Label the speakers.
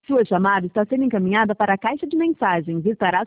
Speaker 1: Sua chamada está sendo encaminhada para a caixa de mensagens e estará